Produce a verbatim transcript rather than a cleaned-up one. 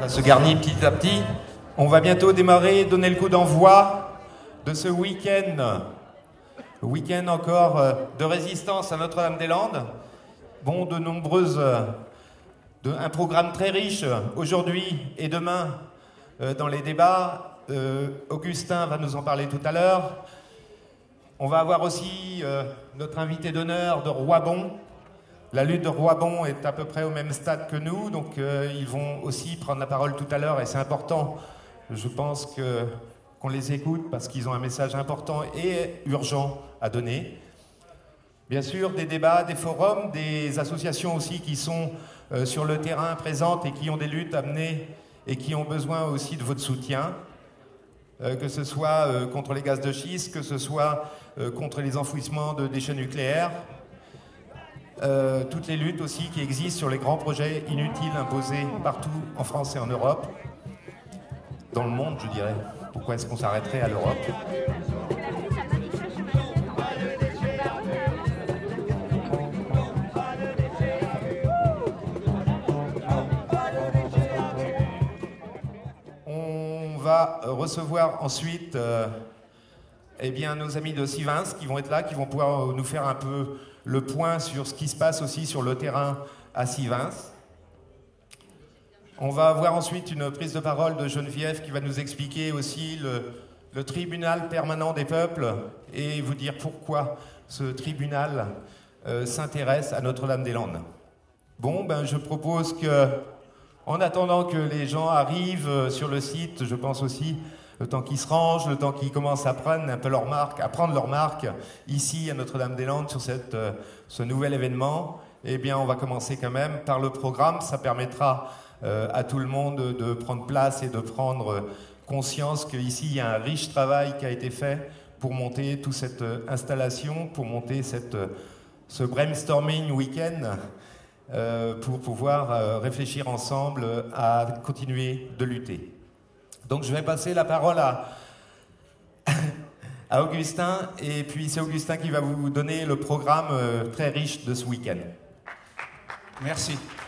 Ça se garnit petit à petit. On va bientôt démarrer, donner le coup d'envoi de ce week-end. Week-end encore de résistance à Notre-Dame-des-Landes. Bon, de nombreuses... De, un programme très riche aujourd'hui et demain euh, dans les débats. Euh, Augustin va nous en parler tout à l'heure. On va avoir aussi euh, notre invité d'honneur de Roibon. La lutte de Roibon est à peu près au même stade que nous, donc euh, ils vont aussi prendre la parole tout à l'heure et c'est important, je pense, que, qu'on les écoute parce qu'ils ont un message important et urgent à donner. Bien sûr, des débats, des forums, des associations aussi qui sont euh, sur le terrain présentes et qui ont des luttes à mener et qui ont besoin aussi de votre soutien, euh, que ce soit euh, contre les gaz de schiste, que ce soit euh, contre les enfouissements de déchets nucléaires, euh, toutes les luttes aussi qui existent sur les grands projets inutiles imposés partout en France et en Europe, dans le monde, je dirais. Pourquoi est-ce qu'on s'arrêterait à l'Europe ? On va recevoir ensuite euh, eh bien, nos amis de Sivins qui vont être là, qui vont pouvoir nous faire un peu le point sur ce qui se passe aussi sur le terrain à Sivins. On va avoir ensuite une prise de parole de Geneviève qui va nous expliquer aussi le, le tribunal permanent des peuples et vous dire pourquoi ce tribunal euh, s'intéresse à Notre-Dame-des-Landes. Bon, ben je propose que, en attendant que les gens arrivent sur le site, je pense aussi le temps qu'ils se rangent, le temps qu'ils commencent à prendre un peu leur marque, à prendre leur marque ici à Notre-Dame-des-Landes sur cette, euh, ce nouvel événement, eh bien on va commencer quand même par le programme. Ça permettra euh, à tout le monde de prendre place et de prendre conscience qu'ici il y a un riche travail qui a été fait pour monter toute cette installation, pour monter cette, ce brainstorming week-end. Euh, pour pouvoir euh, réfléchir ensemble à continuer de lutter. Donc je vais passer la parole à, à Augustin, et puis c'est Augustin qui va vous donner le programme euh, très riche de ce week-end. Merci.